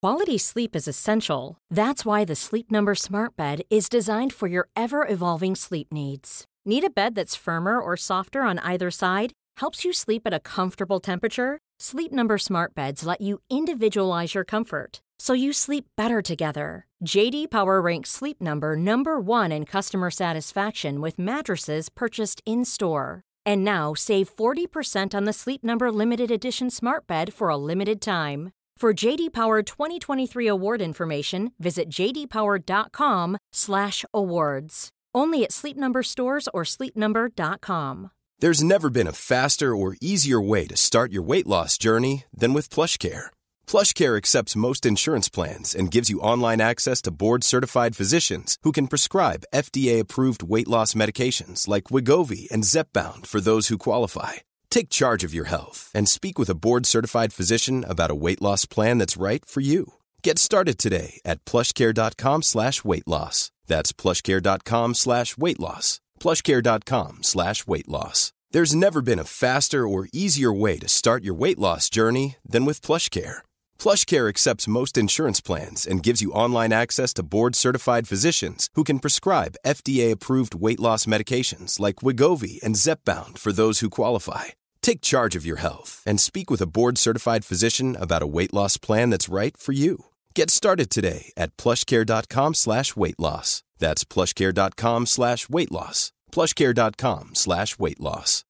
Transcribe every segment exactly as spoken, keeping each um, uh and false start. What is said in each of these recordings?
Quality sleep is essential. That's why the Sleep Number Smart Bed is designed for your ever-evolving sleep needs. Need a bed that's firmer or softer on either side? Helps you sleep at a comfortable temperature? Sleep Number Smart Beds let you individualize your comfort, so you sleep better together. J D Power ranks Sleep Number number one in customer satisfaction with mattresses purchased in-store. And now, save forty percent on the Sleep Number Limited Edition Smart Bed for a limited time. For J D Power twenty twenty-three award information, visit j d power dot com slash awards. Only at Sleep Number stores or sleep number dot com. There's never been a faster or easier way to start your weight loss journey than with PlushCare. PlushCare accepts most insurance plans and gives you online access to board-certified physicians who can prescribe F D A-approved weight loss medications like Wegovy and Zepbound for those who qualify. Take charge of your health and speak with a board-certified physician about a weight loss plan that's right for you. Get started today at plushcare.com slash weight loss. That's plushcare.com slash weight loss. plushcare.com slash weight loss. There's never been a faster or easier way to start your weight loss journey than with PlushCare. PlushCare accepts most insurance plans and gives you online access to board-certified physicians who can prescribe F D A-approved weight loss medications like Wegovy and Zepbound for those who qualify. Take charge of your health and speak with a board-certified physician about a weight loss plan that's right for you. Get started today at plushcare.com slash weight loss. That's plushcare.com slash weight loss. plushcare.com slash weight loss.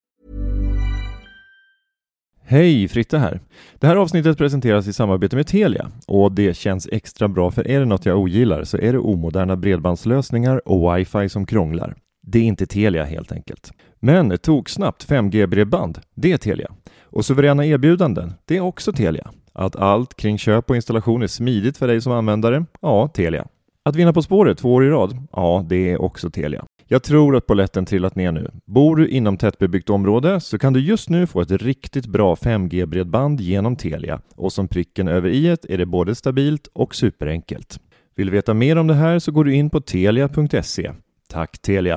Hej, Fritte här. Det här avsnittet presenteras i samarbete med Telia och det känns extra bra, för är det något jag ogillar så är det omoderna bredbandslösningar och wifi som krånglar. Det är inte Telia helt enkelt. Men tog snabbt fem G-bredband, det är Telia. Och suveräna erbjudanden, det är också Telia. Att allt kring köp och installation är smidigt för dig som användare, ja, Telia. Att vinna På spåret två år i rad, ja, det är också Telia. Jag tror att polletten trillat ner nu. Bor du inom tättbebyggt område så kan du just nu få ett riktigt bra fem G-bredband genom Telia. Och som pricken över i-et är det både stabilt och superenkelt. Vill du veta mer om det här så går du in på telia punkt se. Tack Telia!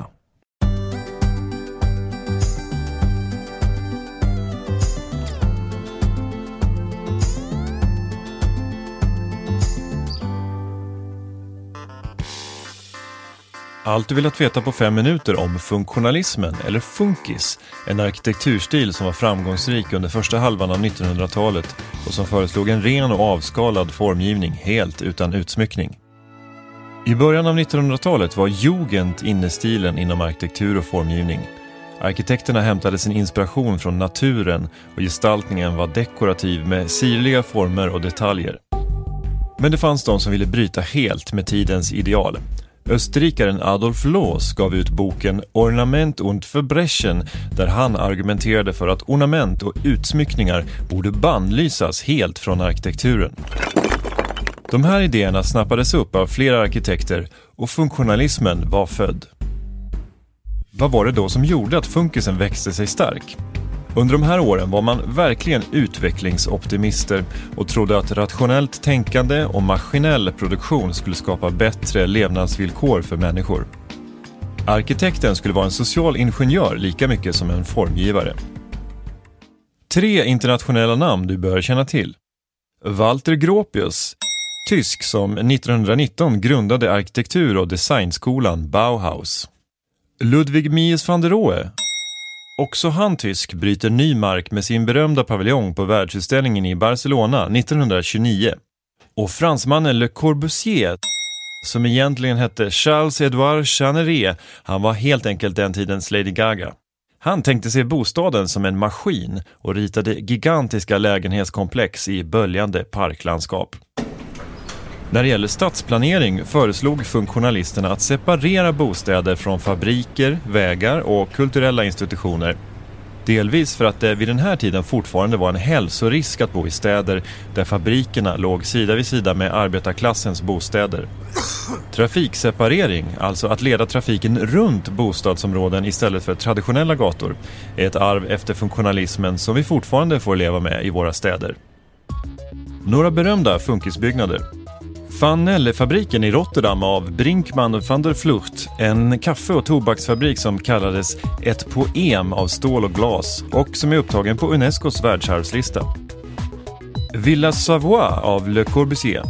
Allt du velat veta på fem minuter om funktionalismen, eller funkis, en arkitekturstil som var framgångsrik under första halvan av nittonhundratalet och som föreslog en ren och avskalad formgivning helt utan utsmyckning. I början av nittonhundratalet var Jugend innestilen inom arkitektur och formgivning. Arkitekterna hämtade sin inspiration från naturen och gestaltningen var dekorativ med sirliga former och detaljer. Men det fanns de som ville bryta helt med tidens ideal. Österrikaren Adolf Loos gav ut boken Ornament und Verbrechen, där han argumenterade för att ornament och utsmyckningar borde bannlysas helt från arkitekturen. De här idéerna snappades upp av flera arkitekter och funktionalismen var född. Vad var det då som gjorde att funkisen växte sig stark? Under de här åren var man verkligen utvecklingsoptimister och trodde att rationellt tänkande och maskinell produktion skulle skapa bättre levnadsvillkor för människor. Arkitekten skulle vara en social ingenjör lika mycket som en formgivare. Tre internationella namn du bör känna till. Walter Gropius, tysk, som nittonhundranitton grundade arkitektur- och designskolan Bauhaus. Ludwig Mies van der Rohe, också han tysk, bryter ny mark med sin berömda paviljong på världsutställningen i Barcelona nittonhundratjugonio. Och fransmannen Le Corbusier, som egentligen hette Charles-Édouard Jeanneret, han var helt enkelt den tidens Lady Gaga. Han tänkte se bostaden som en maskin och ritade gigantiska lägenhetskomplex i böljande parklandskap. När det gäller stadsplanering föreslog funktionalisterna att separera bostäder från fabriker, vägar och kulturella institutioner. Delvis för att det vid den här tiden fortfarande var en hälsorisk att bo i städer där fabrikerna låg sida vid sida med arbetarklassens bostäder. Trafikseparering, alltså att leda trafiken runt bostadsområden istället för traditionella gator, är ett arv efter funktionalismen som vi fortfarande får leva med i våra städer. Några berömda funkisbyggnader. Van Nelle-fabriken i Rotterdam av Brinkmann van der Vlucht, en kaffe- och tobaksfabrik som kallades ett poem av stål och glas och som är upptagen på Unescos världsarvslista. Villa Savoie av Le Corbusier,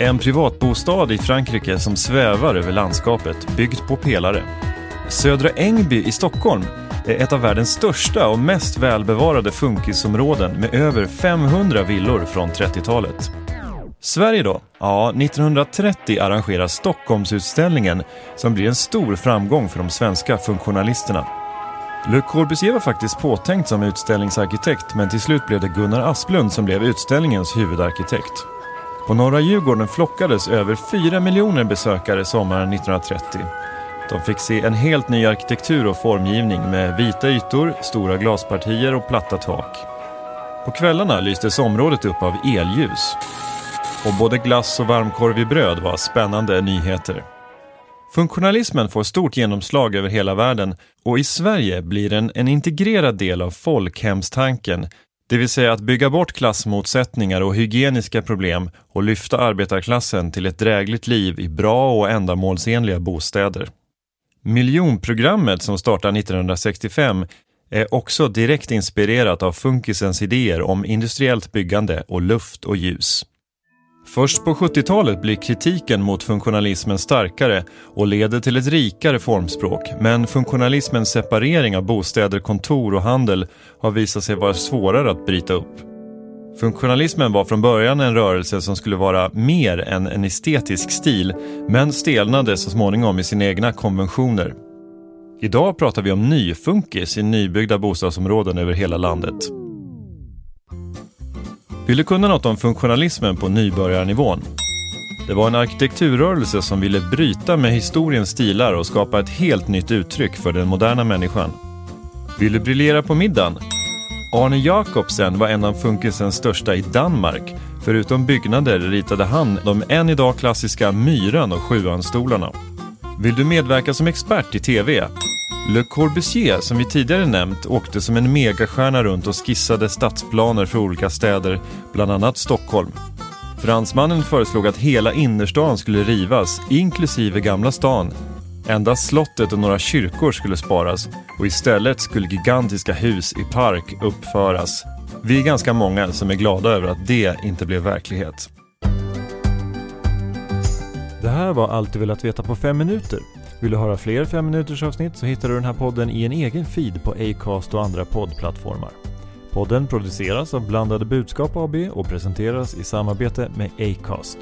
En privatbostad i Frankrike som svävar över landskapet, byggt på pelare. Södra Ängby i Stockholm är ett av världens största och mest välbevarade funkisområden med över femhundra villor från trettiotalet. Sverige då? Ja, nittonhundratrettio arrangeras Stockholmsutställningen som blir en stor framgång för de svenska funktionalisterna. Le Corbusier var faktiskt påtänkt som utställningsarkitekt, men till slut blev det Gunnar Asplund som blev utställningens huvudarkitekt. På Norra Djurgården flockades över fyra miljoner besökare sommaren nittonhundratrettio. De fick se en helt ny arkitektur och formgivning med vita ytor, stora glaspartier och platta tak. På kvällarna lystes området upp av elljus. Och både glass och varmkorv i bröd var spännande nyheter. Funktionalismen får stort genomslag över hela världen och i Sverige blir den en integrerad del av folkhemstanken, det vill säga att bygga bort klassmotsättningar och hygieniska problem och lyfta arbetarklassen till ett drägligt liv i bra och ändamålsenliga bostäder. Miljonprogrammet som startar nittonhundrasextiofem är också direkt inspirerat av funkisens idéer om industriellt byggande och luft och ljus. Först på sjuttiotalet blir kritiken mot funktionalismen starkare och leder till ett rikare formspråk, men funktionalismens separering av bostäder, kontor och handel har visat sig vara svårare att bryta upp. Funktionalismen var från början en rörelse som skulle vara mer än en estetisk stil, men stelnade så småningom i sina egna konventioner. Idag pratar vi om nyfunkis i nybyggda bostadsområden över hela landet. Vill du kunna något om funktionalismen på nybörjarnivån? Det var en arkitekturrörelse som ville bryta med historiens stilar och skapa ett helt nytt uttryck för den moderna människan. Vill du briljera på middagen? Arne Jacobsen var en av funkisens största i Danmark. Förutom byggnader ritade han de än idag klassiska myran och sjuanstolarna. Vill du medverka som expert i tv? Le Corbusier, som vi tidigare nämnt, åkte som en megastjärna runt och skissade stadsplaner för olika städer, bland annat Stockholm. Fransmannen föreslog att hela innerstan skulle rivas, inklusive Gamla stan. Endast slottet och några kyrkor skulle sparas och istället skulle gigantiska hus i park uppföras. Vi är ganska många som är glada över att det inte blev verklighet. Det här var allt du velat veta på fem minuter. Vill du höra fler fem minuters avsnitt så hittar du den här podden i en egen feed på Acast och andra poddplattformar. Podden produceras av Blandade Budskap A B och presenteras i samarbete med Acast.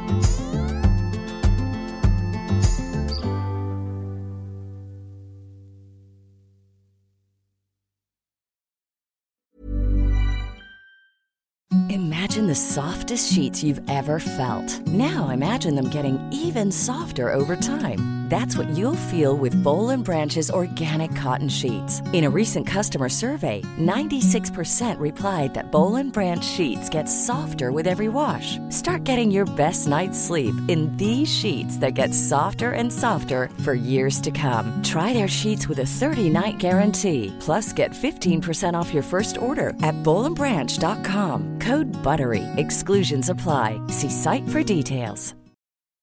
Imagine the softest sheets you've ever felt. Now imagine them getting even softer over time. That's what you'll feel with Boll and Branch's organic cotton sheets. In a recent customer survey, ninety-six percent replied that Boll and Branch sheets get softer with every wash. Start getting your best night's sleep in these sheets that get softer and softer for years to come. Try their sheets with a thirty-night guarantee. Plus, get fifteen percent off your first order at boll and branch dot com. Code BUTTERY. Exclusions apply. See site for details.